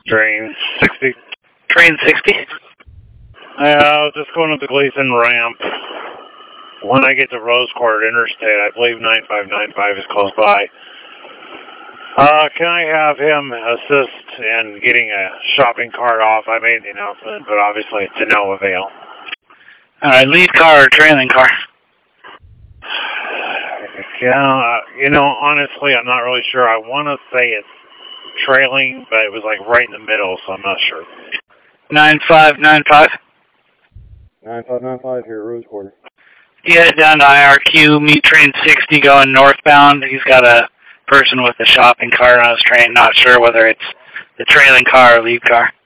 Train 60. Train 60? I was just going up the Gleason ramp. When I get to Rose Court Interstate, I believe 9595 is close by. Can I have him assist in getting a shopping cart off? I made the announcement, but obviously it's to no avail. Alright, lead car or trailing car? Yeah, honestly, I'm not really sure. I want to say it's trailing, but it was like right in the middle, so I'm not sure. 9595? 9595 here, Rose Quarter. Yeah, down to IRQ, meet train 60 going northbound. He's got a person with a shopping cart on his train, not sure whether it's the trailing car or lead car.